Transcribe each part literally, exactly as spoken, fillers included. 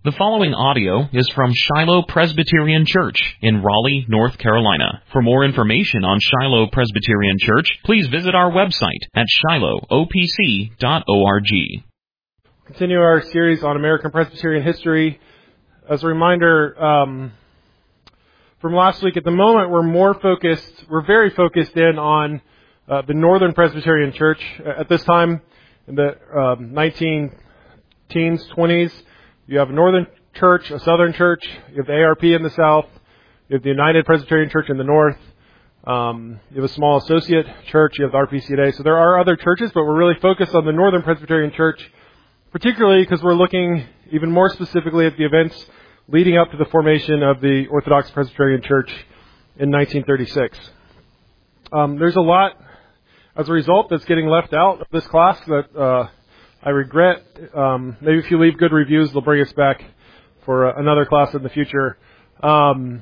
The following audio is from Shiloh Presbyterian Church in Raleigh, North Carolina. For more information on Shiloh Presbyterian Church, please visit our website at shiloh o p c dot org. Continue our series on American Presbyterian history. As a reminder, um, from last week, at the moment we're more focused, we're very focused in on uh, the Northern Presbyterian Church. At this time, in the um, nineteen teens, twenties, you have a Northern Church, a Southern Church, you have the A R P in the South, you have the United Presbyterian Church in the North, um, you have a small associate church, you have the R P C A. So there are other churches, but we're really focused on the Northern Presbyterian Church, particularly because we're looking even more specifically at the events leading up to the formation of the Orthodox Presbyterian Church in nineteen thirty-six. Um, there's a lot, as a result, that's getting left out of this class that uh, I regret. Um, maybe if you leave good reviews, they'll bring us back for uh, another class in the future. Um,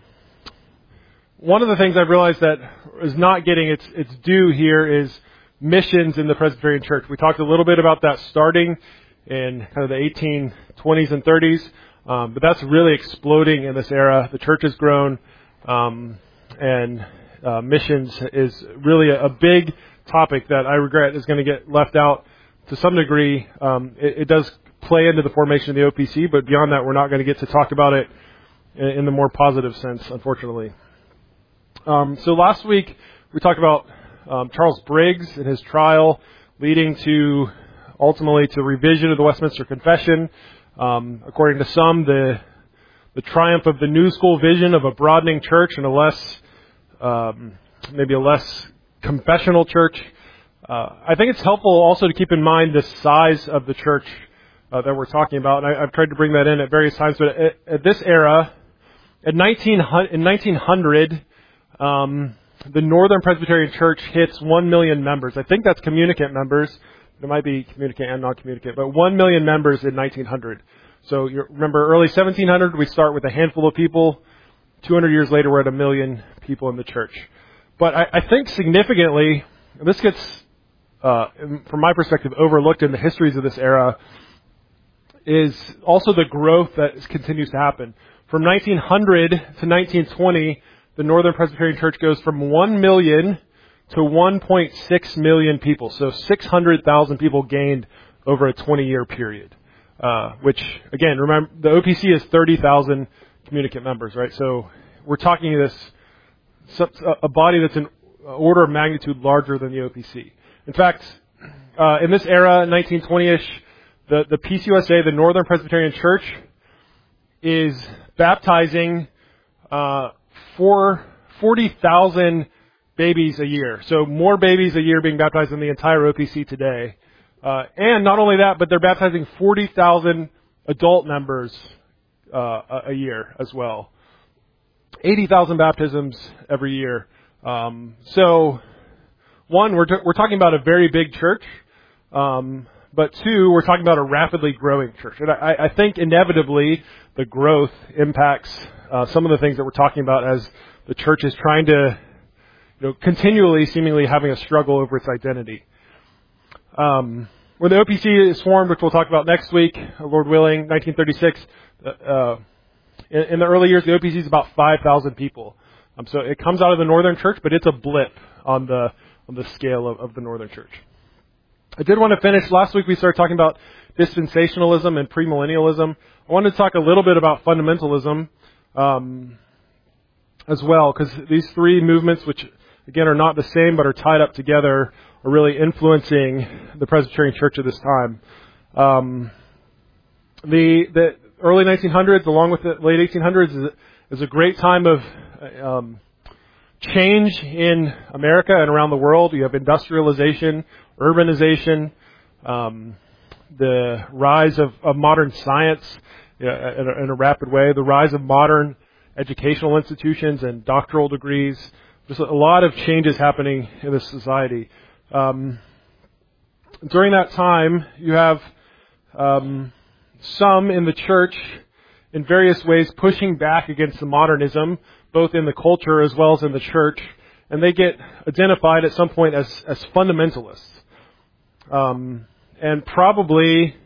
one of the things I've realized that is not getting its, its due here is missions in the Presbyterian Church. We talked a little bit about that starting in kind of the eighteen twenties and thirties, um, but that's really exploding in this era. The church has grown, um, and uh, missions is really a, a big topic that I regret is going to get left out to some degree. Um, it, it does play into the formation of the O P C, but beyond that, we're not going to get to talk about it in, in the more positive sense, unfortunately. Um, so last week, we talked about um, Charles Briggs and his trial leading to, ultimately, to revision of the Westminster Confession. Um, according to some, the the triumph of the New School vision of a broadening church and a less, um, maybe a less confessional church. Uh, I think it's helpful also to keep in mind the size of the church uh, that we're talking about. And I, I've tried to bring that in at various times. But at, at this era, at nineteen hundred, in nineteen hundred, um, the Northern Presbyterian Church hits one million members. I think that's communicant members. It might be communicant and non-communicant, but one million members in nineteen hundred. So you remember, early seventeen hundred, we start with a handful of people. two hundred years later, we're at a million people in the church. But I, I think significantly, and this gets, uh, from my perspective, overlooked in the histories of this era, is also the growth that continues to happen. From nineteen hundred to nineteen twenty, the Northern Presbyterian Church goes from one million to one point six million people. So six hundred thousand people gained over a twenty-year period. Uh, which, again, remember, the O P C is thirty thousand communicant members, right? So we're talking this, a body that's an order of magnitude larger than the O P C. In fact, uh, in this era, nineteen twenty-ish, the, the P C U S A, the Northern Presbyterian Church, is baptizing uh, for forty thousand babies a year. So more babies a year being baptized than the entire O P C today. Uh, and not only that, but they're baptizing forty thousand adult members uh, a year as well. eighty thousand baptisms every year. Um, so, one, we're t- we're talking about a very big church. Um, but two, we're talking about a rapidly growing church. And I, I think inevitably the growth impacts uh, some of the things that we're talking about as the church is trying to, you know, continually, seemingly having a struggle over its identity. Um, when the O P C is formed, which we'll talk about next week, Lord willing, nineteen thirty-six, uh, in, in the early years, the O P C is about five thousand people. Um, so it comes out of the Northern Church, but it's a blip on the on the scale of, of the Northern Church. I did want to finish. Last week we started talking about dispensationalism and premillennialism. I wanted to talk a little bit about fundamentalism um, as well, because these three movements, which again are not the same but are tied up together, are really influencing the Presbyterian Church of this time. Um, the the early nineteen hundreds, along with the late eighteen hundreds, is, is a great time of um, change in America and around the world. You have industrialization, urbanization, um, the rise of, of modern science uh, in, a, in a rapid way, the rise of modern educational institutions and doctoral degrees. There's a lot of changes happening in this society. Um, during that time, you have um, some in the church in various ways pushing back against the modernism, both in the culture as well as in the church, and they get identified at some point as, as fundamentalists. Um, and probably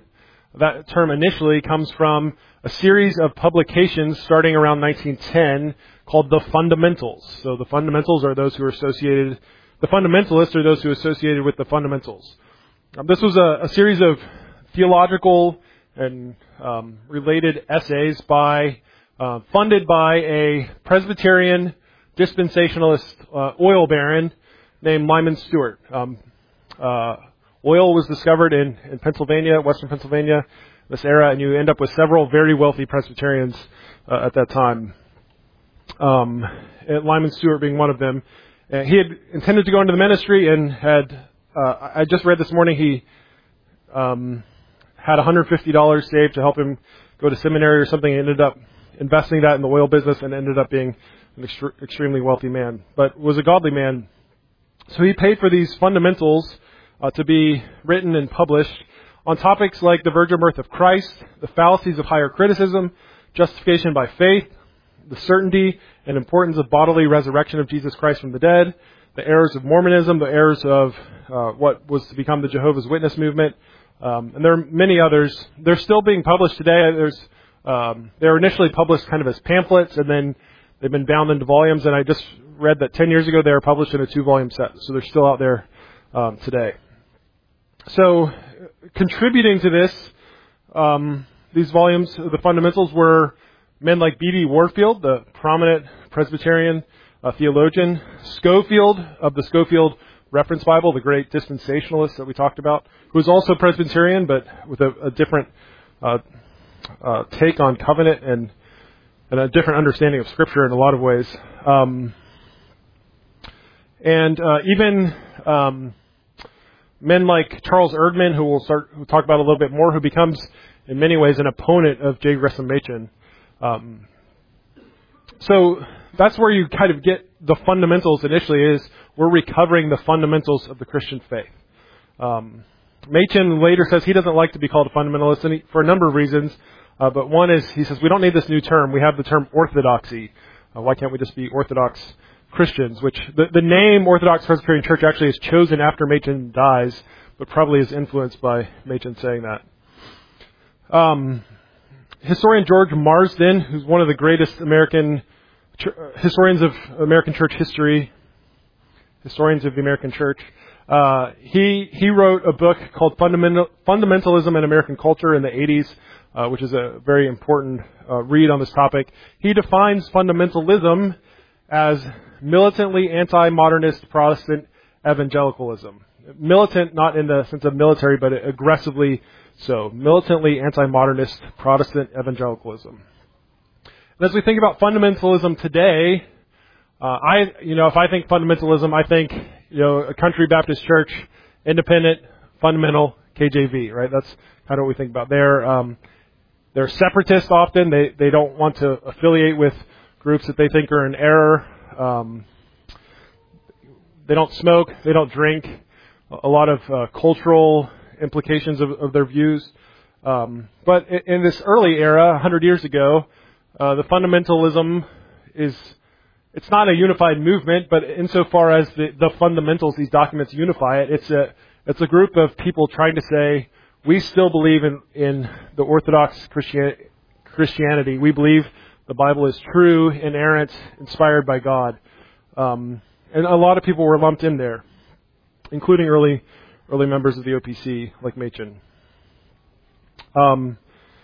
That term initially comes from a series of publications starting around nineteen ten called the Fundamentals. So the Fundamentals are those who are associated, the Fundamentalists are those who are associated with the Fundamentals. Um, this was a, a series of theological and um, related essays by, uh, funded by a Presbyterian dispensationalist uh, oil baron named Lyman Stewart. Um, uh, oil was discovered in, in Pennsylvania, western Pennsylvania, this era, and you end up with several very wealthy Presbyterians uh, at that time. Um, and Lyman Stewart being one of them. Uh, he had intended to go into the ministry and had, uh, I just read this morning, he um, had one hundred fifty dollars saved to help him go to seminary or something. He ended up investing that in the oil business and ended up being an extre- extremely wealthy man, but was a godly man. So he paid for these fundamentals uh, to be written and published on topics like the virgin birth of Christ, the fallacies of higher criticism, justification by faith, the certainty and importance of bodily resurrection of Jesus Christ from the dead, the errors of Mormonism, the errors of uh, what was to become the Jehovah's Witness movement, um, and there are many others. They're still being published today. There's um, they were initially published kind of as pamphlets, and then they've been bound into volumes. And I just read that ten years ago they were published in a two-volume set, so they're still out there um, today. So, contributing to this, um, these volumes, the fundamentals, were men like B B Warfield, the prominent Presbyterian uh, theologian, Schofield of the Schofield Reference Bible, the great dispensationalist that we talked about, who was also Presbyterian, but with a, a different uh, uh, take on covenant and, and a different understanding of Scripture in a lot of ways. Um, and uh, even um, men like Charles Erdman, who we'll start we'll talk about a little bit more, who becomes in many ways an opponent of J. Gresham Machen. Um, so that's where you kind of get the fundamentals initially, is we're recovering the fundamentals of the Christian faith. Um, Machen later says he doesn't like to be called a fundamentalist and he, for a number of reasons, uh, but one is he says we don't need this new term. We have the term orthodoxy. Uh, why can't we just be Orthodox Christians? Which the, the name Orthodox Presbyterian Church actually is chosen after Machen dies, but probably is influenced by Machen saying that. Um, Historian George Marsden, who's one of the greatest American ch- historians of American church history, historians of the American church, uh, he he wrote a book called Fundamental, Fundamentalism in American Culture in the eighties, uh, which is a very important uh, read on this topic. He defines fundamentalism as militantly anti-modernist Protestant evangelicalism. Militant, not in the sense of military, but aggressively so. Militantly anti-modernist Protestant evangelicalism. And as we think about fundamentalism today, uh, I, you know, if I think fundamentalism, I think, you know, a country Baptist church, independent, fundamental, K J V, right? That's kind of what we think about. They're, um, they're separatists often. They, they don't want to affiliate with groups that they think are in error. Um, they don't smoke. They don't drink. A lot of uh, cultural implications of, of their views. Um, but in, in this early era, one hundred years ago, uh, the fundamentalism is, it's not a unified movement, but insofar as the, the fundamentals, these documents unify it, it's a, it's a group of people trying to say, we still believe in, in the Orthodox Christian, Christianity. We believe the Bible is true, inerrant, inspired by God. Um, and a lot of people were lumped in there, including early early members of the O P C, like Machen. Um,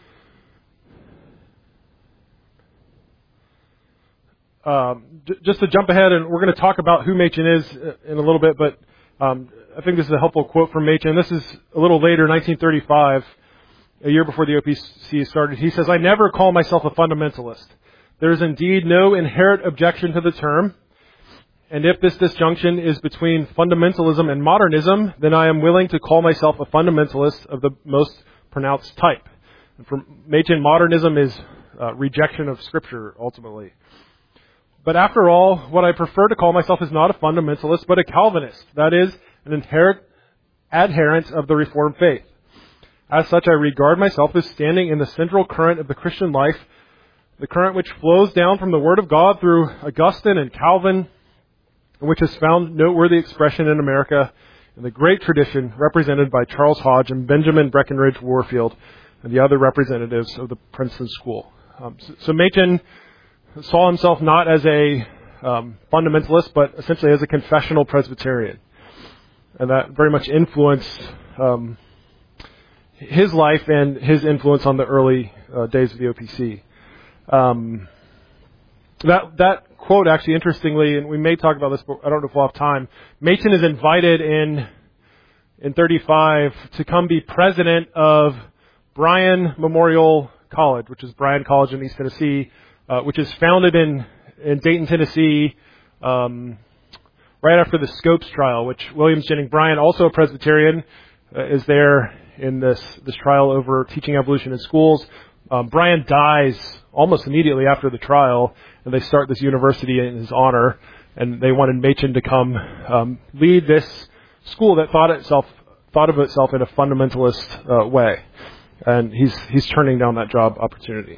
um, j- just to jump ahead, and we're going to talk about who Machen is in a little bit, but um, I think this is a helpful quote from Machen. This is a little later, nineteen thirty-five, a year before the O P C started. He says, "I never call myself a fundamentalist. There is indeed no inherent objection to the term. And if this disjunction is between fundamentalism and modernism, then I am willing to call myself a fundamentalist of the most pronounced type." And for Machen, modernism is uh, rejection of Scripture, ultimately. "But after all, what I prefer to call myself is not a fundamentalist, but a Calvinist. That is, an inherent adherent of the Reformed faith. As such, I regard myself as standing in the central current of the Christian life, the current which flows down from the Word of God through Augustine and Calvin, which has found noteworthy expression in America in the great tradition represented by Charles Hodge and Benjamin Breckinridge Warfield, and the other representatives of the Princeton School. Um, so, so Machen saw himself not as a um, fundamentalist, but essentially as a confessional Presbyterian. And that very much influenced um, his life and his influence on the early uh, days of the O P C. Um, that that quote, actually, interestingly, and we may talk about this, but I don't know if we'll have time. Machen is invited in in thirty-five to come be president of Bryan Memorial College, which is Bryan College in East Tennessee, uh, which is founded in in Dayton, Tennessee, um, right after the Scopes trial, which Williams Jennings Bryan, also a Presbyterian, uh, is there in this this trial over teaching evolution in schools. Um, Bryan dies almost immediately after the trial, and they start this university in his honor. And they wanted Machen to come um, lead this school that thought itself thought of itself in a fundamentalist uh, way. And he's he's turning down that job opportunity.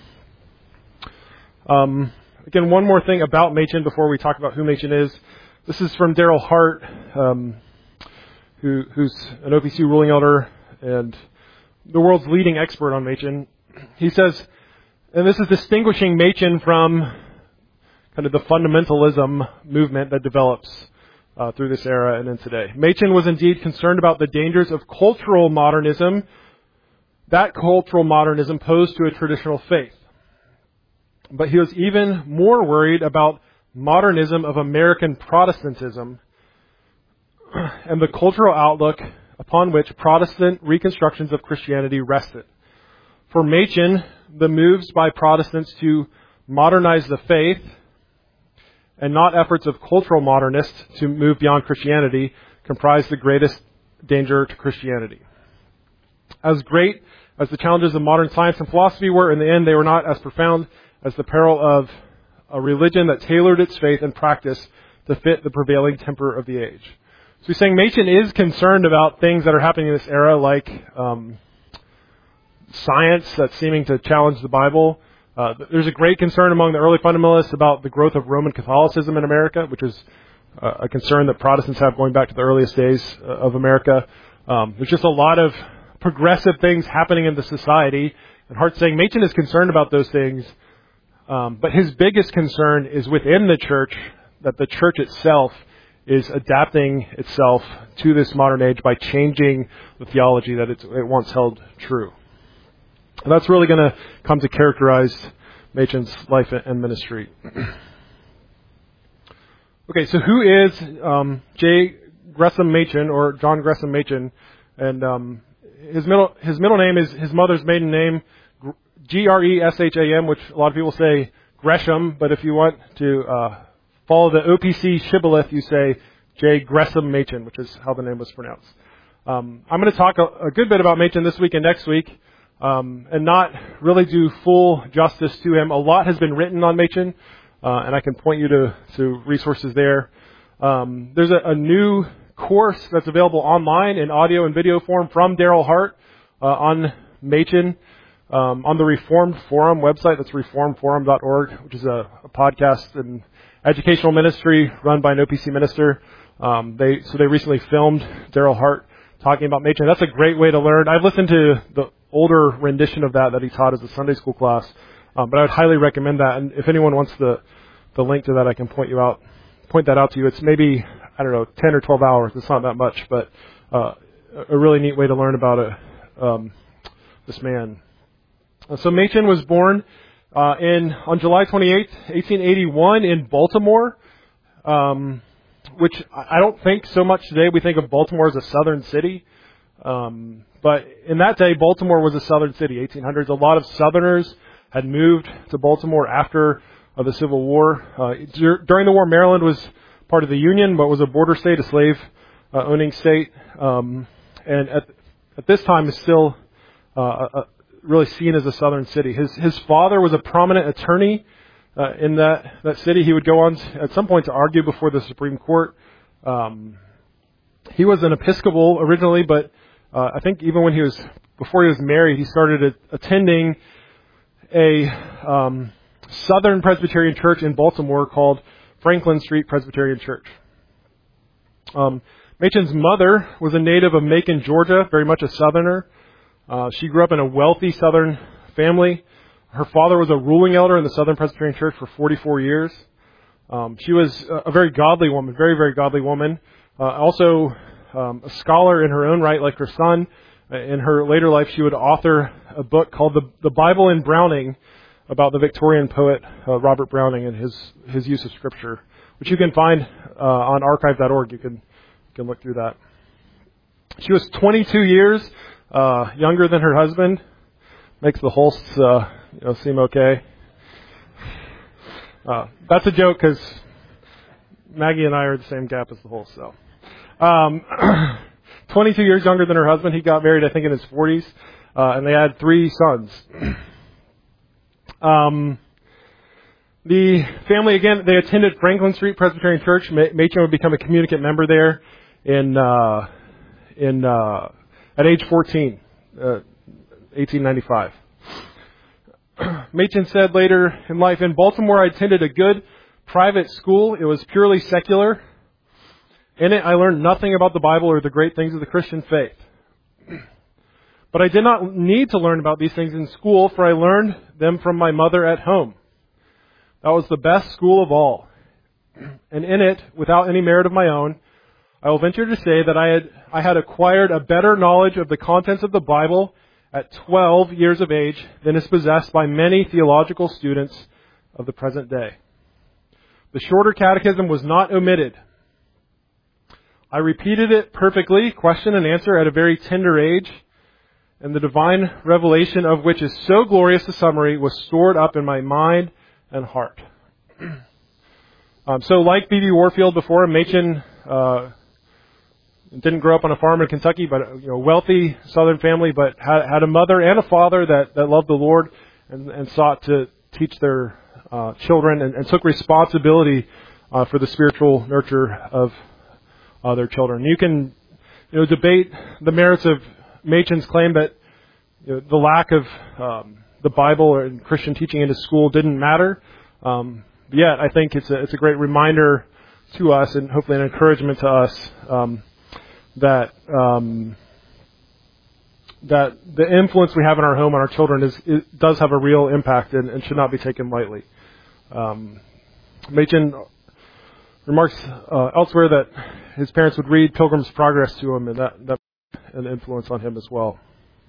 Um, again, one more thing about Machen before we talk about who Machen is. This is from Daryl Hart, um, who, who's an O P C ruling elder and the world's leading expert on Machen. He says, and this is distinguishing Machen from kind of the fundamentalism movement that develops uh, through this era and in today. Machen was indeed concerned about the dangers of cultural modernism, that cultural modernism posed to a traditional faith. But he was even more worried about modernism of American Protestantism and the cultural outlook upon which Protestant reconstructions of Christianity rested. For Machen, the moves by Protestants to modernize the faith and not efforts of cultural modernists to move beyond Christianity comprised the greatest danger to Christianity. As great as the challenges of modern science and philosophy were, in the end they were not as profound as the peril of a religion that tailored its faith and practice to fit the prevailing temper of the age. So he's saying Machen is concerned about things that are happening in this era, like um, science that's seeming to challenge the Bible. Uh, there's a great concern among the early fundamentalists about the growth of Roman Catholicism in America, which is uh, a concern that Protestants have going back to the earliest days uh, of America. Um, there's just a lot of progressive things happening in the society, and Hart's saying Machen is concerned about those things, um, but his biggest concern is within the church, that the church itself is adapting itself to this modern age by changing the theology that it's, it once held true. And that's really going to come to characterize Machen's life and ministry. Okay, so who is um, J. Gresham Machen, or John Gresham Machen? And um, his middle his middle name is his mother's maiden name, G R E S H A M, which a lot of people say Gresham, but if you want to uh, follow the O P C shibboleth, you say J. Gresham Machen, which is how the name was pronounced. Um, I'm going to talk a, a good bit about Machen this week and next week. Um, and not really do full justice to him. A lot has been written on Machen, uh, and I can point you to, to resources there. Um, there's a, a new course that's available online in audio and video form from Daryl Hart uh, on Machen um, on the Reformed Forum website. That's reformed forum dot org, which is a, a podcast and educational ministry run by an O P C minister. Um, they so they recently filmed Daryl Hart talking about Machen. That's a great way to learn. I've listened to the older rendition of that that he taught as a Sunday school class, um, but I would highly recommend that. And if anyone wants the the link to that, I can point you out, point that out to you. It's maybe I don't know, ten or twelve hours. It's not that much, but uh, a really neat way to learn about it, um, this man. Uh, so Machen was born uh, in on July twenty-eighth, eighteen eighty-one, in Baltimore. Um, which I don't think so much today. We think of Baltimore as a southern city. Um, but in that day, Baltimore was a southern city, eighteen hundreds. A lot of Southerners had moved to Baltimore after uh, the Civil War. Uh, dur- during the war, Maryland was part of the Union, but was a border state, a slave-owning uh, state. Um, and at, at this time is still uh, uh, really seen as a southern city. His, his father was a prominent attorney Uh, in that, that city. He would go on at some point to argue before the Supreme Court. Um, he was an Episcopal originally, but uh, I think even when he was, before he was married, he started a, attending a um, Southern Presbyterian church in Baltimore called Franklin Street Presbyterian Church. Um, Machen's mother was a native of Macon, Georgia, very much a Southerner. Uh, she grew up in a wealthy Southern family. Her father was a ruling elder in the Southern Presbyterian Church for forty-four years. Um, she was a very godly woman, very, very godly woman. Uh, also um, a scholar in her own right, like her son. In her later life, she would author a book called The, the Bible in Browning about the Victorian poet uh, Robert Browning and his, his use of Scripture, which you can find uh, on archive dot org. You can, you can look through that. She was twenty-two years uh, younger than her husband. Makes the Holsts uh, you know, seem okay. Uh, that's a joke because Maggie and I are the same gap as the Holsts. So, um, twenty-two years younger than her husband. He got married, I think, in his forties, uh, and they had three sons. Um, the family, again, they attended Franklin Street Presbyterian Church. Machen would become a communicant member there in uh, in uh, at age fourteen, uh, eighteen ninety-five. Machen said later in life, in Baltimore, I attended a good private school. It was purely secular. In it, I learned nothing about the Bible or the great things of the Christian faith. But I did not need to learn about these things in school, for I learned them from my mother at home. That was the best school of all. And in it, without any merit of my own, I will venture to say that I had I had acquired a better knowledge of the contents of the Bible at twelve years of age than is possessed by many theological students of the present day. The shorter catechism was not omitted. I repeated it perfectly, question and answer, at a very tender age, and the divine revelation of which is so glorious a summary was stored up in my mind and heart. um, so like B B Warfield before, Machen uh, didn't grow up on a farm in Kentucky, but you know, wealthy Southern family, but had, had a mother and a father that, that loved the Lord and, and sought to teach their uh, children and, and took responsibility uh, for the spiritual nurture of uh, their children. You can you know, debate the merits of Machen's claim that you know, the lack of um, the Bible and Christian teaching in his school didn't matter. Um, yet, I think it's a, it's a great reminder to us and hopefully an encouragement to us um, that um, that the influence we have in our home on our children is, is does have a real impact and, and should not be taken lightly. Um, Machen remarks uh, elsewhere that his parents would read Pilgrim's Progress to him, and that that had an influence on him as well.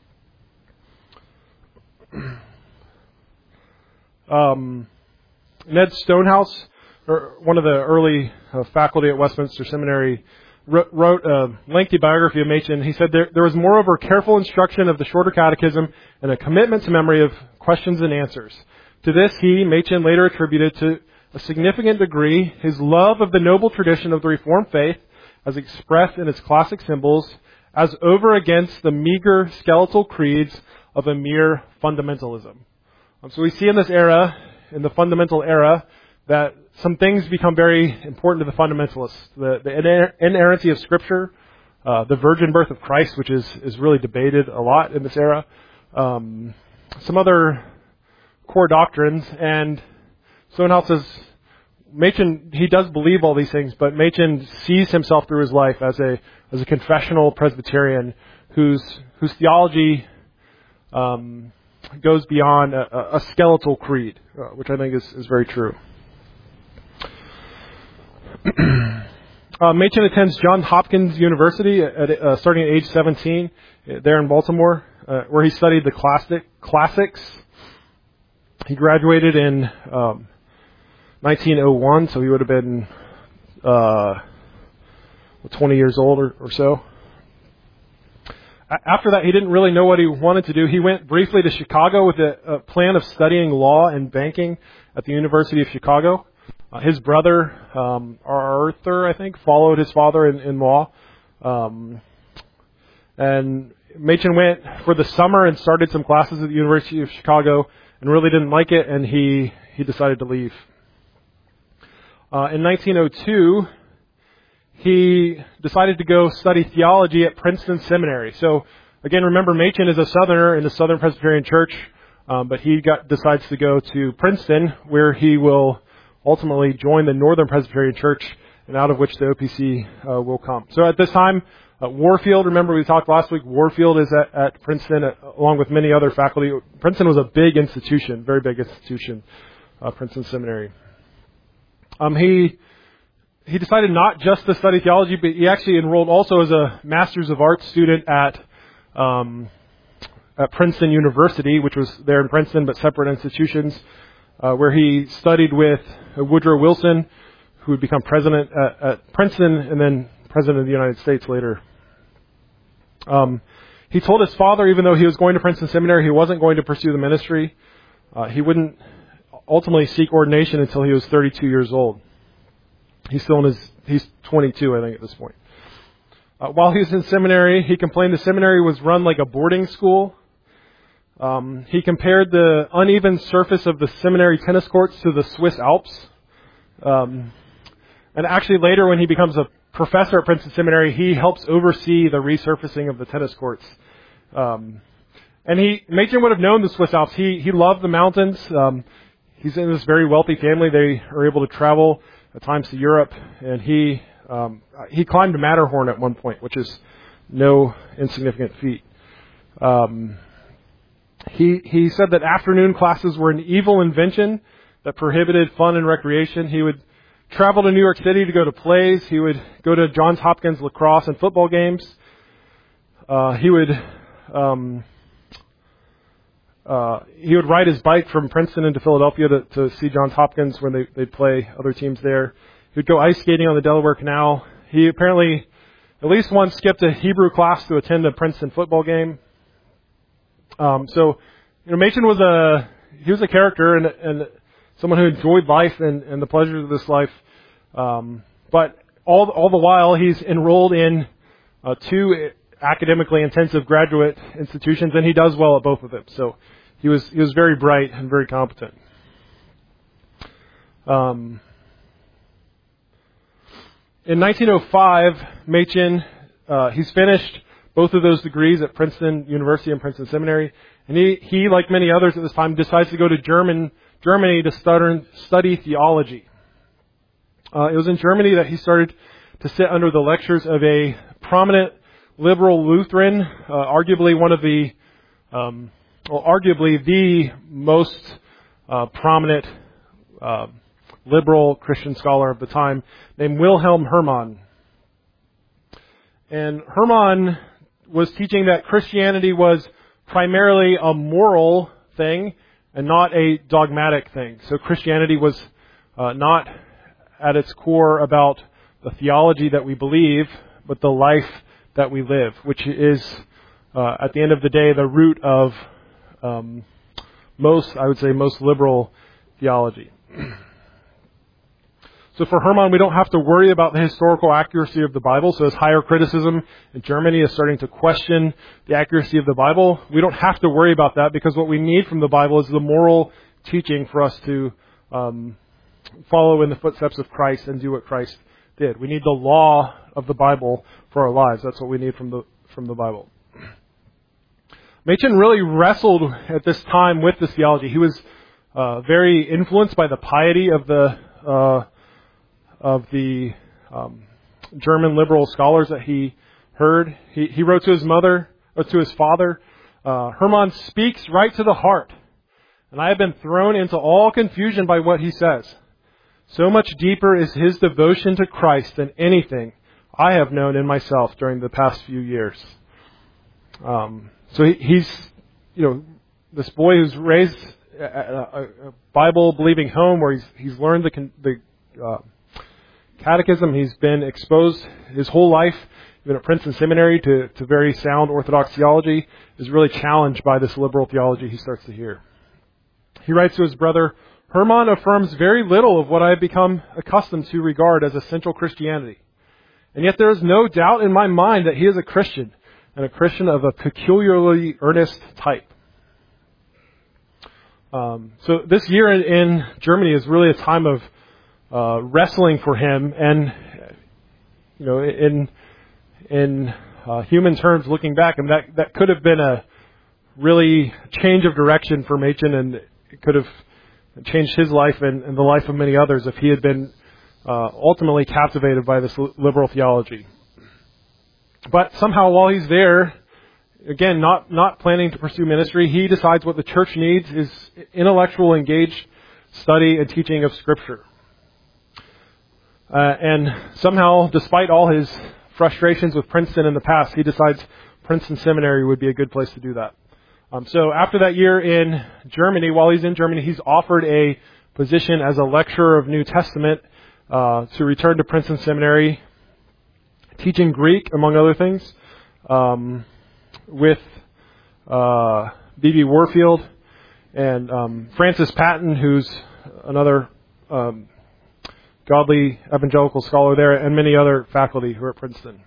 Um, Ned Stonehouse, or one of the early uh, faculty at Westminster Seminary, wrote, wrote a lengthy biography of Machen. He said there, there was moreover careful instruction of the shorter catechism and a commitment to memory of questions and answers. To this he, Machen, later attributed to a significant degree his love of the noble tradition of the Reformed faith as expressed in its classic symbols as over against the meager skeletal creeds of a mere fundamentalism. Um, so we see in this era, in the fundamental era, that some things become very important to the fundamentalists. The, the iner- inerrancy of Scripture, uh, the virgin birth of Christ, which is, is really debated a lot in this era, um, some other core doctrines, and Stonehouse says, Machen, he does believe all these things, but Machen sees himself through his life as a as a confessional Presbyterian whose whose theology um, goes beyond a, a skeletal creed, uh, which I think is, is very true. uh, Machen attends Johns Hopkins University at, uh, starting at age seventeen uh, there in Baltimore, uh, where he studied the classic classics. He graduated in um, nineteen oh one, so he would have been uh, twenty years old or, or so. A- after that, he didn't really know what he wanted to do. He went briefly to Chicago with a, a plan of studying law and banking at the University of Chicago. Uh, his brother, um, Arthur, I think, followed his father in, in law. Um, and Machen went for the summer and started some classes at the University of Chicago and really didn't like it, and he, he decided to leave. Uh, in nineteen oh two, he decided to go study theology at Princeton Seminary. So, again, remember, Machen is a Southerner in the Southern Presbyterian Church, um, but he got, decides to go to Princeton, where he will ultimately join the Northern Presbyterian Church, and out of which the O P C uh, will come. So at this time, Uh, Warfield, remember we talked last week, Warfield is at, at Princeton uh, along with many other faculty. Princeton was a big institution, very big institution, uh, Princeton Seminary. Um, he he decided not just to study theology, but he actually enrolled also as a Master's of Arts student at um, at Princeton University, which was there in Princeton, but separate institutions, uh, where he studied with Woodrow Wilson, who would become president at, at Princeton and then president of the United States later. Um, he told his father, even though he was going to Princeton Seminary, he wasn't going to pursue the ministry. Uh, he wouldn't ultimately seek ordination until he was thirty-two years old. He's still in his, he's twenty-two, I think, at this point. Uh, while he was in seminary, he complained the seminary was run like a boarding school. Um, he compared the uneven surface of the seminary tennis courts to the Swiss Alps. Um, and actually later when he becomes a professor at Princeton Seminary, he helps oversee the resurfacing of the tennis courts. Um, and he, Machen would have known the Swiss Alps. He, he loved the mountains. Um, he's in this very wealthy family. They are able to travel at times to Europe, and he, um, he climbed Matterhorn at one point, which is no insignificant feat. Um, he, he said that afternoon classes were an evil invention that prohibited fun and recreation. He would travel to New York City to go to plays. He would go to Johns Hopkins lacrosse and football games. Uh, he would um, uh, he would ride his bike from Princeton into Philadelphia to, to see Johns Hopkins when they they'd play other teams there. He would go ice skating on the Delaware Canal. He apparently at least once skipped a Hebrew class to attend a Princeton football game. Um, so, you know, Machen was a he was a character and and someone who enjoyed life and, and the pleasures of this life. Um, but all, all the while, he's enrolled in uh, two academically intensive graduate institutions, and he does well at both of them. So he was he was very bright and very competent. Um, in nineteen oh five, Machen, uh, he's finished both of those degrees at Princeton University and Princeton Seminary, and he, he, like many others at this time, decides to go to German Germany to study, study theology. Uh, it was in Germany that he started to sit under the lectures of a prominent liberal Lutheran, uh, arguably one of the, um, well, arguably the most uh, prominent uh, liberal Christian scholar of the time, named Wilhelm Hermann. And Hermann was teaching that Christianity was primarily a moral thing and not a dogmatic thing. So Christianity was uh, not at its core about the theology that we believe, but the life that we live, which is, uh, at the end of the day, the root of um, most, I would say, most liberal theology. So for Hermann, we don't have to worry about the historical accuracy of the Bible. So as higher criticism in Germany is starting to question the accuracy of the Bible, we don't have to worry about that, because what we need from the Bible is the moral teaching for us to um, follow in the footsteps of Christ and do what Christ did. We need the law of the Bible for our lives. That's what we need from the from the Bible. Machen really wrestled at this time with this theology. He was uh, very influenced by the piety of the uh, of the um, German liberal scholars that he heard. He, he wrote to his mother, or to his father, uh, Hermann speaks right to the heart, and I have been thrown into all confusion by what he says. So much deeper is his devotion to Christ than anything I have known in myself during the past few years. Um, so he, he's, you know, this boy who's raised a, a, a Bible-believing home where he's he's learned the the uh, catechism. He's been exposed his whole life, even at Princeton Seminary, to, to very sound Orthodox theology, is really challenged by this liberal theology he starts to hear. He writes to his brother, Hermann affirms very little of what I have become accustomed to regard as essential Christianity. And yet there is no doubt in my mind that he is a Christian, and a Christian of a peculiarly earnest type. Um, so this year in, in Germany is really a time of Uh, wrestling for him, and you know, in in uh, human terms, looking back, and that that could have been a really change of direction for Machen, and it could have changed his life and, and the life of many others if he had been uh, ultimately captivated by this liberal theology. But somehow while he's there, again, not, not planning to pursue ministry, he decides what the church needs is intellectual, engaged study and teaching of Scripture. Uh, and somehow, despite all his frustrations with Princeton in the past, he decides Princeton Seminary would be a good place to do that. Um, so after that year in Germany, while he's in Germany, he's offered a position as a lecturer of New Testament uh, to return to Princeton Seminary, teaching Greek, among other things, um, with uh, B B Warfield and um, Francis Patton, who's another um, godly evangelical scholar there, and many other faculty who are at Princeton.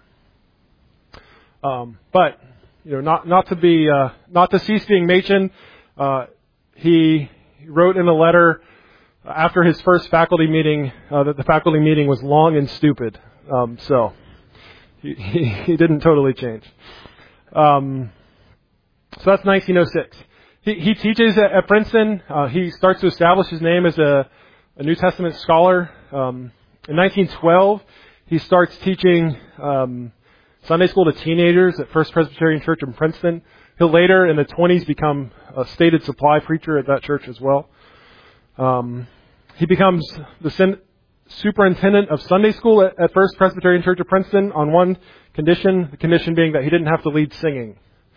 Um, but you know, not not to be uh, not to cease being Machen, uh, he wrote in a letter after his first faculty meeting uh, that the faculty meeting was long and stupid. Um, so he, he he didn't totally change. Um, so that's nineteen oh six. He, he teaches at, at Princeton. Uh, he starts to establish his name as a, a New Testament scholar. Um, in nineteen twelve, he starts teaching um, Sunday school to teenagers at First Presbyterian Church in Princeton. He'll later, in the twenties, become a stated supply preacher at that church as well. Um, he becomes the sen- superintendent of Sunday school at, at First Presbyterian Church of Princeton on one condition, the condition being that he didn't have to lead singing.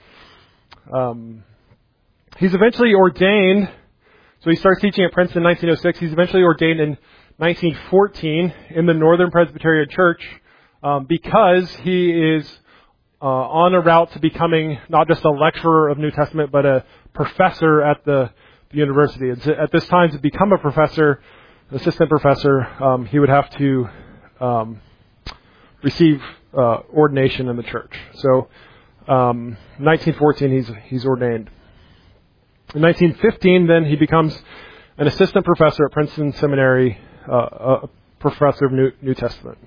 Um, he's eventually ordained, so he starts teaching at Princeton in nineteen oh six. He's eventually ordained in nineteen fourteen in the Northern Presbyterian Church um, because he is uh, on a route to becoming not just a lecturer of New Testament, but a professor at the, the university. And to, at this time, to become a professor, assistant professor, um, he would have to um, receive uh, ordination in the church. So, um, nineteen fourteen, he's he's ordained. In nineteen fifteen, then he becomes an assistant professor at Princeton Seminary, uh, a professor of New, New Testament.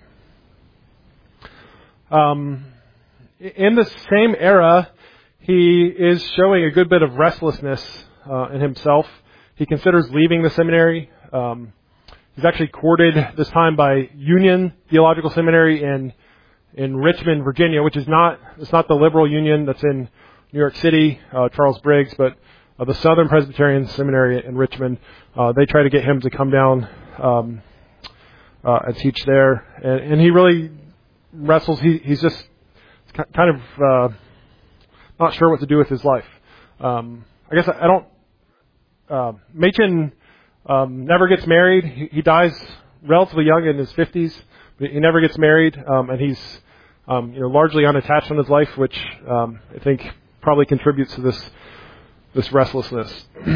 Um, in the same era, he is showing a good bit of restlessness uh, in himself. He considers leaving the seminary. Um, he's actually courted this time by Union Theological Seminary in in Richmond, Virginia, which is not it's not the liberal Union that's in New York City, uh, Charles Briggs, but uh, the Southern Presbyterian Seminary in Richmond. Uh, they try to get him to come down um, uh, and teach there, and, and he really wrestles. He, he's just kind of uh, not sure what to do with his life. Um, I guess I, I don't. Uh, Machen um, never gets married. He, he dies relatively young in his fifties. He never gets married, um, and he's um, you know largely unattached in his life, which um, I think probably contributes to this this restlessness.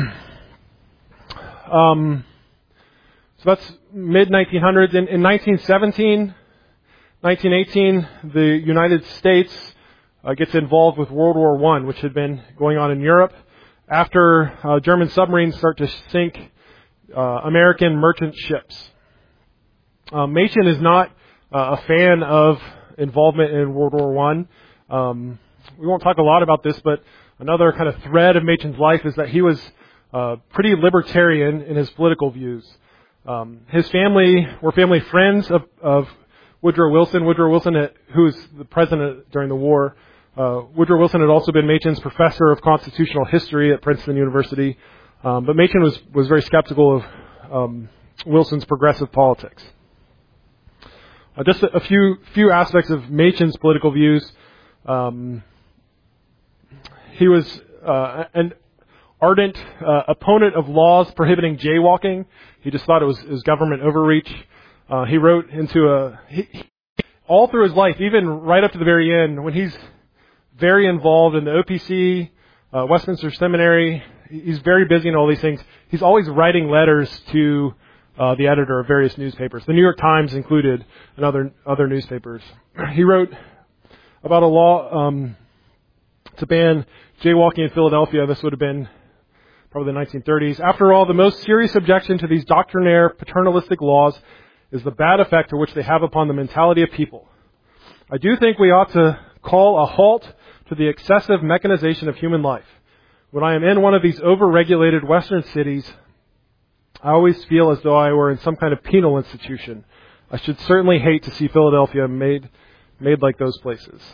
um, so that's mid nineteen hundreds. In, in nineteen seventeen, nineteen eighteen, the United States uh, gets involved with World War One, which had been going on in Europe. After uh, German submarines start to sink uh, American merchant ships. Uh, Machen is not uh, a fan of involvement in World War One. Um, we won't talk a lot about this, but another kind of thread of Machen's life is that he was uh, pretty libertarian in his political views. Um, his family were family friends of, of Woodrow Wilson. Woodrow Wilson, who was the president during the war. Uh, Woodrow Wilson had also been Machen's professor of constitutional history at Princeton University. Um, but Machen was, was very skeptical of um, Wilson's progressive politics. Uh, just a, a few few aspects of Machen's political views. Um, he was uh, an ardent uh, opponent of laws prohibiting jaywalking. He just thought it was, it was government overreach. Uh, he wrote into a he, he, all through his life, even right up to the very end, when he's very involved in the O P C, uh, Westminster Seminary. He's very busy in all these things. He's always writing letters to uh, the editor of various newspapers, the New York Times included, and other other newspapers. He wrote about a law um, to ban jaywalking in Philadelphia. This would have been probably the nineteen thirties. After all, the most serious objection to these doctrinaire paternalistic laws is the bad effect to which they have upon the mentality of people. I do think we ought to call a halt to the excessive mechanization of human life. When I am in one of these over-regulated Western cities, I always feel as though I were in some kind of penal institution. I should certainly hate to see Philadelphia made made like those places.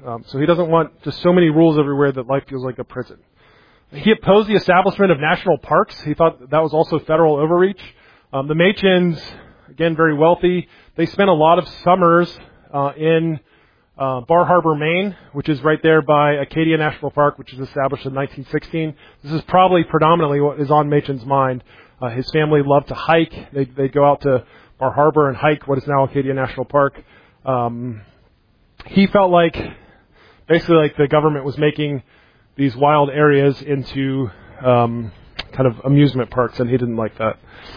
Um, so he doesn't want just so many rules everywhere that life feels like a prison. He opposed the establishment of national parks. He thought that, that was also federal overreach. Um, the Machins, again, very wealthy. They spent a lot of summers uh, in uh, Bar Harbor, Maine, which is right there by Acadia National Park, which was established in nineteen sixteen. This is probably predominantly what is on Machen's mind. Uh, his family loved to hike. They, they'd go out to Bar Harbor and hike what is now Acadia National Park. Um, he felt like, basically like the government was making these wild areas into um, kind of amusement parks, and he didn't like that.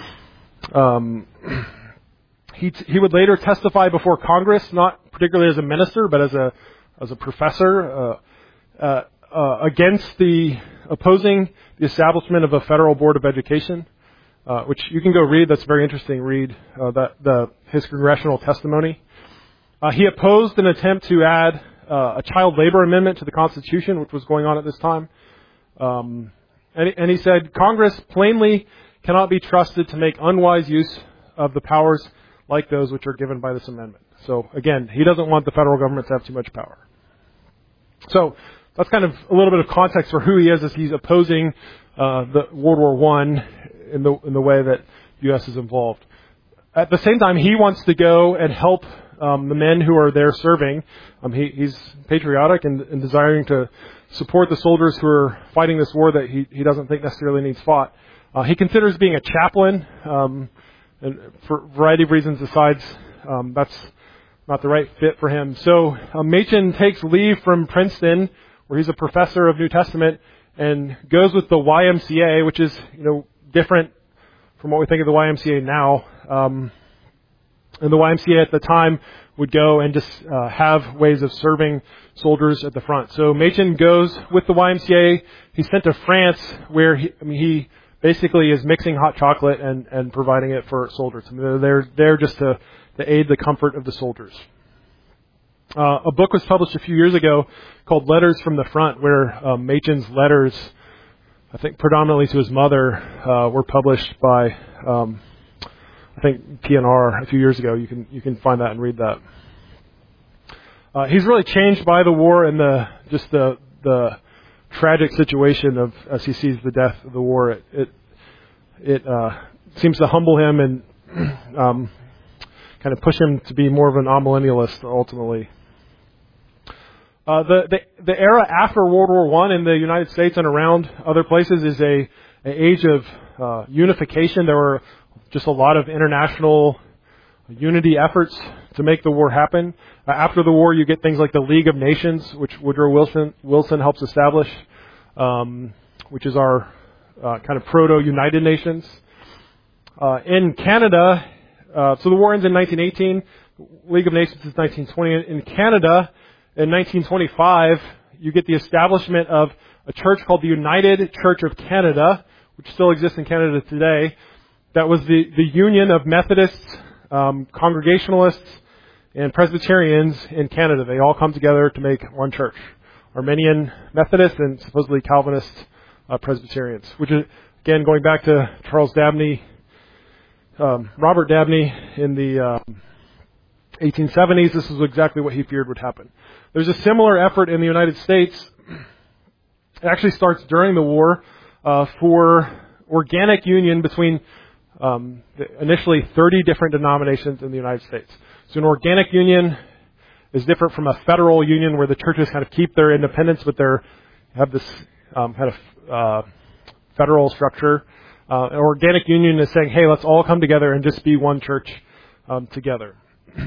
Um, he t- he would later testify before Congress, not particularly as a minister, but as a as a professor, uh, uh, uh, against the opposing the establishment of a federal board of education, uh, which you can go read. That's a very interesting read. Uh, that the his congressional testimony. Uh, he opposed an attempt to add uh, a child labor amendment to the Constitution, which was going on at this time. Um, and, and he said, Congress plainly cannot be trusted to make unwise use of the powers like those which are given by this amendment. So again, he doesn't want the federal government to have too much power. So that's kind of a little bit of context for who he is as he's opposing uh, the World War One in the in the way that the U S is involved. At the same time, he wants to go and help um, the men who are there serving. Um, he, he's patriotic and, and desiring to support the soldiers who are fighting this war that he, he doesn't think necessarily needs fought. Uh, he considers being a chaplain, um, and for a variety of reasons decides um, that's not the right fit for him. So uh, Machen takes leave from Princeton, where he's a professor of New Testament, and goes with the Y M C A, which is, you know, different from what we think of the Y M C A now. Um, and the Y M C A at the time would go and just uh, have ways of serving soldiers at the front. So Machen goes with the Y M C A. He's sent to France, where he, I mean, he basically is mixing hot chocolate and, and providing it for soldiers. I mean, they're there just to, to aid the comfort of the soldiers. Uh, a book was published a few years ago called Letters from the Front, where um, Machen's letters, I think predominantly to his mother, uh, were published by, um, I think P N R a few years ago. You can you can find that and read that. Uh, he's really changed by the war and the just the the tragic situation of as he sees the death of the war. It it, it uh, seems to humble him and um, kind of push him to be more of an amillennialist ultimately. Uh, the, the the era after World War One in the United States and around other places is a, a age of uh, unification. There were just a lot of international unity efforts to make the war happen. Uh, after the war, you get things like the League of Nations, which Woodrow Wilson Wilson helps establish, um, which is our uh, kind of proto-United Nations. Uh, in Canada, uh, so the war ends in nineteen eighteen. League of Nations is nineteen twenty. In Canada, in nineteen twenty-five, you get the establishment of a church called the United Church of Canada, which still exists in Canada today. That was the, the union of Methodists, um, Congregationalists, and Presbyterians in Canada. They all come together to make one church. Arminian Methodists and supposedly Calvinist uh, Presbyterians, which is, again, going back to Charles Dabney, um, Robert Dabney in the um, eighteen seventies, this is exactly what he feared would happen. There's a similar effort in the United States. It actually starts during the war uh, for organic union between um, initially thirty different denominations in the United States. So an organic union is different from a federal union where the churches kind of keep their independence, but they have this um, kind of uh, federal structure. Uh, an organic union is saying, hey, let's all come together and just be one church um, together.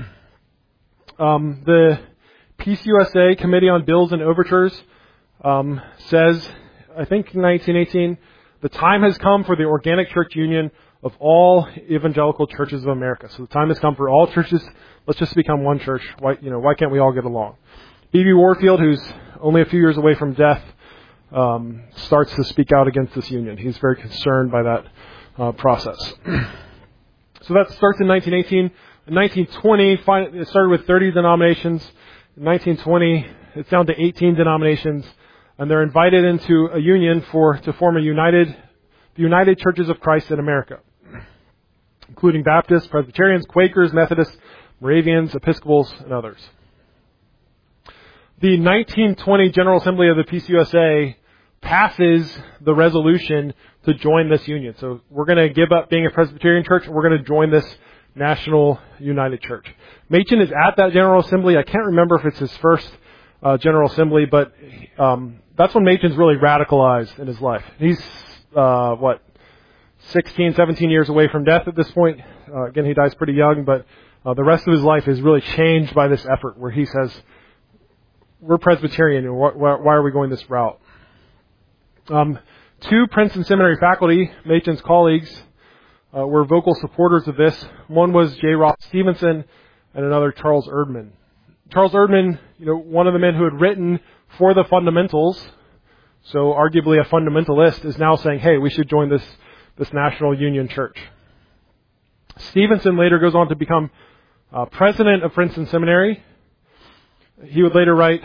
Um, the Peace U S A Committee on Bills and Overtures um, says, I think in nineteen eighteen, the time has come for the organic church union of all evangelical churches of America. So the time has come for all churches. Let's just become one church. Why, you know, why can't we all get along? B B Warfield, who's only a few years away from death, um, starts to speak out against this union. He's very concerned by that uh, process. So that starts in nineteen eighteen. In nineteen twenty, it started with thirty denominations. In nineteen twenty, it's down to eighteen denominations, and they're invited into a union for to form a united, the United Churches of Christ in America, including Baptists, Presbyterians, Quakers, Methodists, Moravians, Episcopals, and others. the nineteen twenty General Assembly of the P C U S A passes the resolution to join this union. So we're going to give up being a Presbyterian church and we're going to join this National United Church. Machen is at that General Assembly. I can't remember if it's his first uh, General Assembly, but um, that's when Machen's really radicalized in his life. He's, uh, what, sixteen, seventeen years away from death at this point. Uh, again, he dies pretty young, but uh, the rest of his life is really changed by this effort where he says, we're Presbyterian, and wh- wh- why are we going this route? Um, two Princeton Seminary faculty, Machen's colleagues, uh, were vocal supporters of this. One was J. Ross Stevenson and another Charles Erdman. Charles Erdman, you know, one of the men who had written for the fundamentals, so arguably a fundamentalist, is now saying, hey, we should join this, this National Union Church. Stevenson later goes on to become uh, president of Princeton Seminary. He would later write,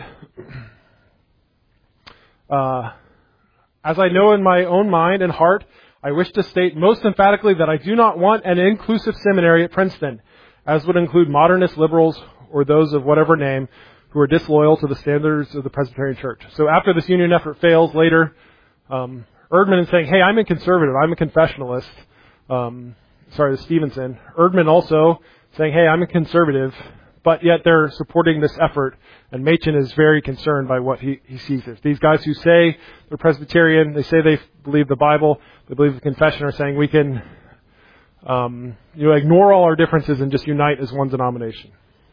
uh, as I know in my own mind and heart, I wish to state most emphatically that I do not want an inclusive seminary at Princeton, as would include modernist liberals or those of whatever name who are disloyal to the standards of the Presbyterian Church. So after this union effort fails later, um, Erdman is saying, hey, I'm a conservative, I'm a confessionalist. Um, sorry, this Stevenson. Erdman also saying, hey, I'm a conservative, but yet they're supporting this effort, and Machen is very concerned by what he, he sees as. These guys who say they're Presbyterian, they say they believe the Bible, they believe the confession, are saying we can um, you know, ignore all our differences and just unite as one denomination.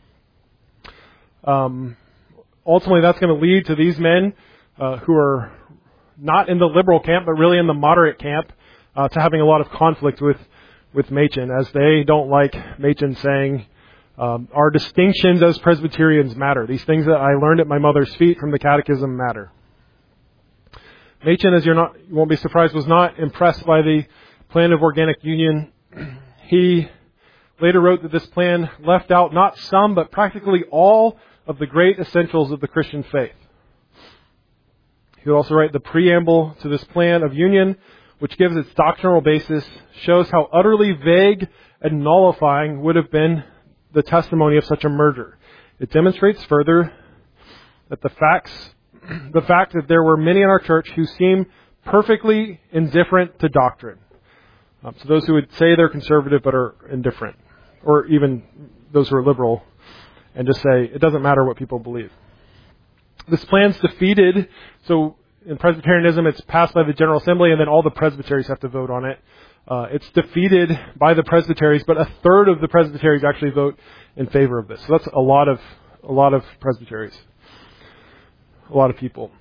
Um, ultimately, that's going to lead to these men uh, who are not in the liberal camp, but really in the moderate camp, uh, to having a lot of conflict with, with Machen, as they don't like Machen saying, Um, our distinctions as Presbyterians matter. These things that I learned at my mother's feet from the Catechism matter. Machen, as you're not, you won't be surprised, was not impressed by the plan of organic union. He later wrote that this plan left out not some, but practically all of the great essentials of the Christian faith. He would also write the preamble to this plan of union, which gives its doctrinal basis, shows how utterly vague and nullifying would have been the testimony of such a merger. It demonstrates further that the facts, the fact that there were many in our church who seem perfectly indifferent to doctrine. Um, so those who would say they're conservative but are indifferent, or even those who are liberal, and just say it doesn't matter what people believe. This plan's defeated. So in Presbyterianism, it's passed by the General Assembly, and then all the presbyteries have to vote on it. Uh, it's defeated by the presbyteries, but a third of the presbyteries actually vote in favor of this. So that's a lot of a lot of presbyteries, a lot of people.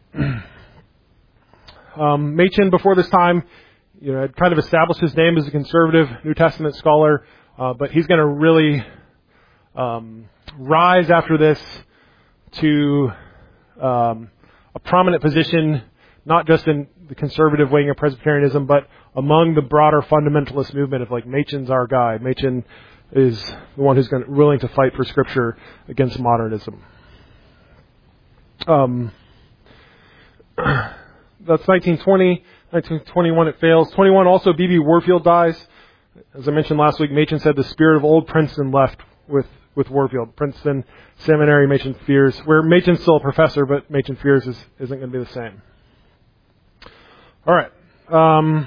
um, Machen, before this time, you know, had kind of established his name as a conservative New Testament scholar, uh, but he's going to really um, rise after this to um, a prominent position, not just in the conservative wing of Presbyterianism, but among the broader fundamentalist movement of like, Machen's our guy. Machen is the one who's going to, willing to fight for Scripture against modernism. Um, that's nineteen twenty. nineteen twenty-one it fails. twenty-one also, B B Warfield dies. As I mentioned last week, Machen said the spirit of old Princeton left with, with Warfield. Princeton Seminary, Machen fears, where Machen's still a professor, but Machen fears is, isn't going to be the same. All right. Um,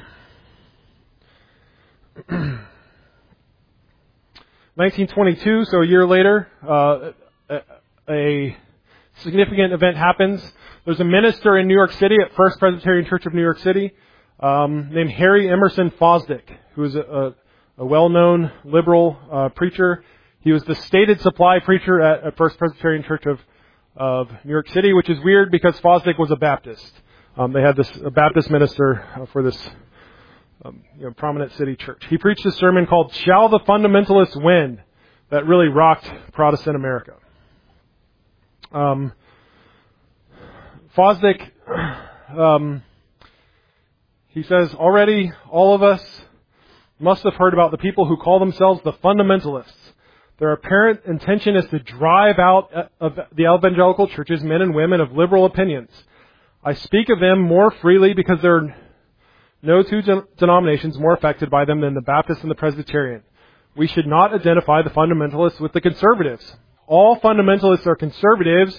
nineteen twenty-two, so a year later, uh, a, a significant event happens. There's a minister in New York City at First Presbyterian Church of New York City um, named Harry Emerson Fosdick, who is a, a, a well-known liberal uh, preacher. He was the stated supply preacher at, at First Presbyterian Church of, of New York City, which is weird because Fosdick was a Baptist. Um, they had this a Baptist minister uh, for this um, you know, prominent city church. He preached a sermon called "Shall the Fundamentalists Win?" that really rocked Protestant America. Um, Fosdick, um, he says, already all of us must have heard about the people who call themselves the fundamentalists. Their apparent intention is to drive out of the evangelical churches men and women of liberal opinions. I speak of them more freely because there are no two denominations more affected by them than the Baptist and the Presbyterian. We should not identify the fundamentalists with the conservatives. All fundamentalists are conservatives,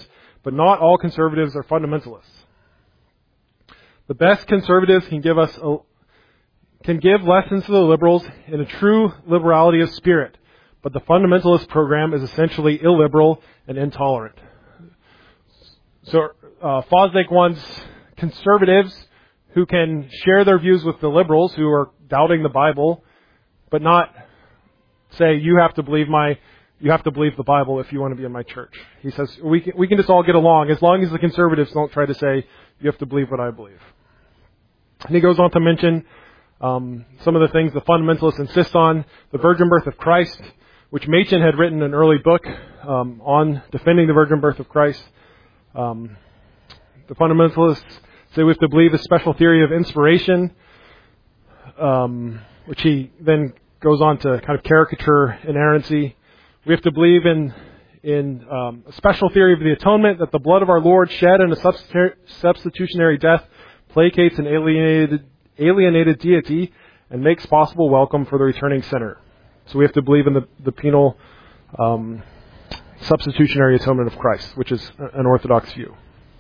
but not all conservatives are fundamentalists. The best conservatives can give us a, can give lessons to the liberals in a true liberality of spirit, but the fundamentalist program is essentially illiberal and intolerant. So uh, Fosdick wants conservatives who can share their views with the liberals who are doubting the Bible, but not say you have to believe my you have to believe the Bible if you want to be in my church. He says we can, we can just all get along as long as the conservatives don't try to say you have to believe what I believe. And he goes on to mention um, some of the things the fundamentalists insist on: the virgin birth of Christ, which Machen had written an early book um, on defending the virgin birth of Christ. Um, the fundamentalists say we have to believe a special theory of inspiration, um, which he then goes on to kind of caricature inerrancy. We have to believe in in um, a special theory of the atonement, that the blood of our Lord shed in a substitu- substitutionary death placates an alienated alienated deity and makes possible welcome for the returning sinner. So we have to believe in the, the penal um, substitutionary atonement of Christ, which is an Orthodox view.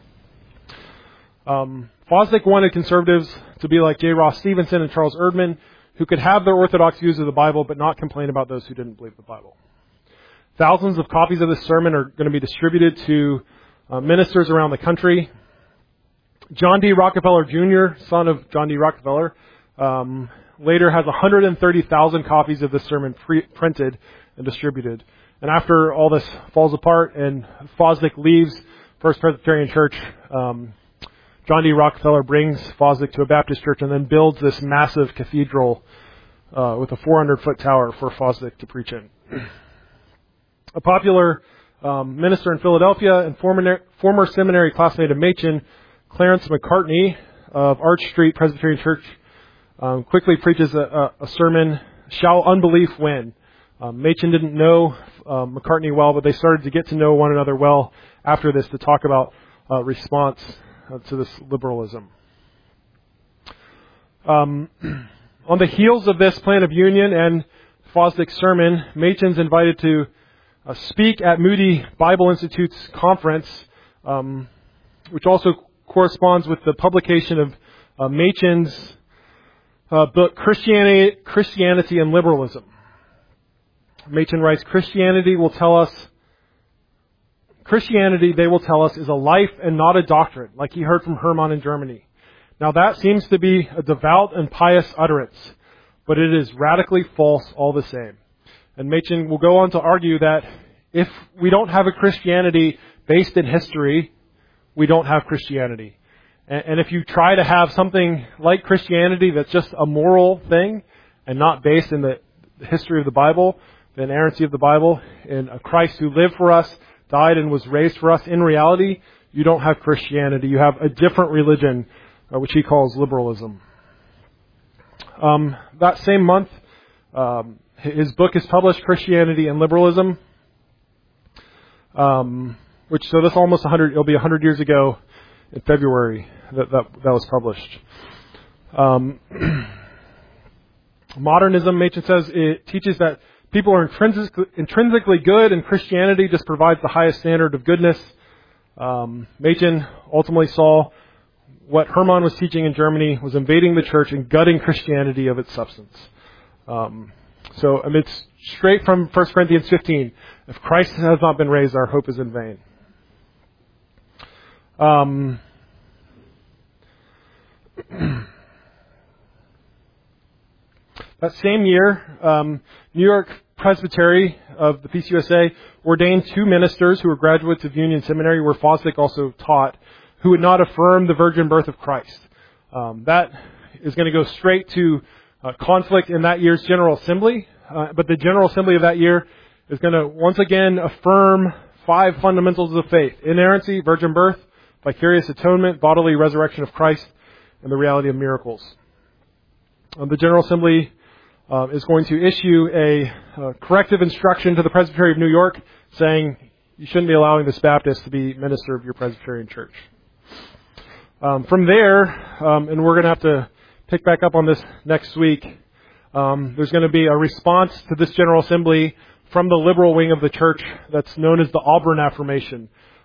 Um, Fosdick wanted conservatives to be like J. Ross Stevenson and Charles Erdman, who could have their Orthodox views of the Bible but not complain about those who didn't believe the Bible. Thousands of copies of this sermon are going to be distributed to uh, ministers around the country. John D. Rockefeller Junior, son of John D. Rockefeller, um, later has one hundred thirty thousand copies of this sermon pre- printed and distributed. And after all this falls apart and Fosdick leaves First Presbyterian Church, um, John D. Rockefeller brings Fosdick to a Baptist church and then builds this massive cathedral uh, with a four hundred foot tower for Fosdick to preach in. A popular um, minister in Philadelphia and former, former seminary classmate of Machen, Clarence McCartney of Arch Street Presbyterian Church, um, quickly preaches a, a, a sermon, "Shall Unbelief Win?" Um, Machen didn't know uh, McCartney well, but they started to get to know one another well after this to talk about uh, response uh, to this liberalism. Um, on the heels of this plan of union and Fosdick's sermon, Machen's invited to uh, speak at Moody Bible Institute's conference, um, which also corresponds with the publication of uh, Machen's uh, book, Christianity, Christianity and Liberalism. Machen writes, Christianity will tell us, Christianity, they will tell us, is a life and not a doctrine, like he heard from Hermann in Germany. Now that seems to be a devout and pious utterance, but it is radically false all the same. And Machen will go on to argue that if we don't have a Christianity based in history, we don't have Christianity. And, and if you try to have something like Christianity that's just a moral thing and not based in the, the history of the Bible, the inerrancy of the Bible, in a Christ who lived for us, died and was raised for us, in reality, you don't have Christianity. You have a different religion, uh, which he calls liberalism. Um, that same month, um, his book is published, Christianity and Liberalism, um, which, so this almost one hundred, it'll be one hundred years ago in February that that, that was published. Um, modernism, Machen says, it teaches that people are intrinsically, intrinsically good, and Christianity just provides the highest standard of goodness. Um, Machen ultimately saw what Hermann was teaching in Germany was invading the church and gutting Christianity of its substance. Um, so, I mean, it's straight from First Corinthians fifteen. If Christ has not been raised, our hope is in vain. Um, that same year, um, New York Presbytery of the P C U S A ordained two ministers who were graduates of Union Seminary, where Fosdick also taught, who would not affirm the virgin birth of Christ. Um, that is going to go straight to uh, conflict in that year's General Assembly. Uh, but the General Assembly of that year is going to once again affirm five fundamentals of the faith: inerrancy, virgin birth, vicarious atonement, bodily resurrection of Christ, and the reality of miracles. Um, the General Assembly uh, is going to issue a uh, corrective instruction to the Presbytery of New York saying you shouldn't be allowing this Baptist to be minister of your Presbyterian church. Um, from there, um, and we're going to have to pick back up on this next week, um, there's going to be a response to this General Assembly from the liberal wing of the church that's known as the Auburn Affirmation.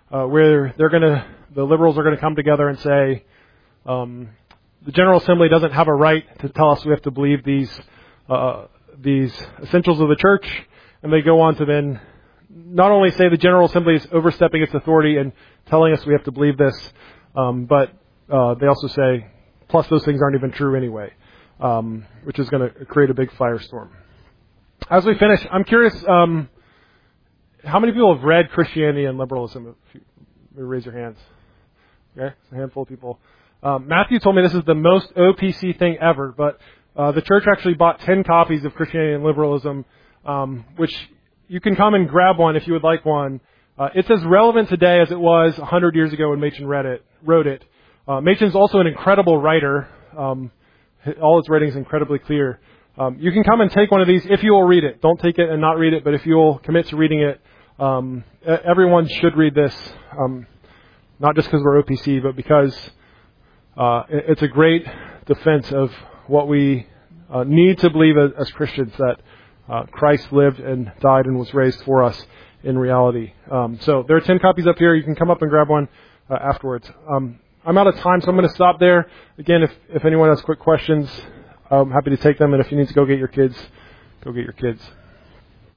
uh, where they're going to, the liberals are going to come together and say, um, the General Assembly doesn't have a right to tell us we have to believe these uh, these essentials of the church, and they go on to then not only say the General Assembly is overstepping its authority and telling us we have to believe this, um, but uh, they also say, plus those things aren't even true anyway, um, which is going to create a big firestorm. As we finish, I'm curious, um, how many people have read Christianity and Liberalism? If you, raise your hands. Okay, a handful of people. Um, Matthew told me this is the most O P C thing ever, but uh, the church actually bought ten copies of Christianity and Liberalism, um, which you can come and grab one if you would like one. Uh, it's as relevant today as it was one hundred years ago when Machen read it, wrote it. Uh, Machen's also an incredible writer. Um, all his writing is incredibly clear. Um, you can come and take one of these if you will read it. Don't take it and not read it, but if you will commit to reading it, um, everyone should read this, um, not just because we're O P C, but because uh, it's a great defense of what we uh, need to believe as, as Christians, that uh, Christ lived and died and was raised for us in reality. Um, so there are ten copies up here. You can come up and grab one uh, afterwards. Um, I'm out of time, so I'm going to stop there. Again, if, if anyone has quick questions, I'm happy to take them. And if you need to go get your kids, go get your kids.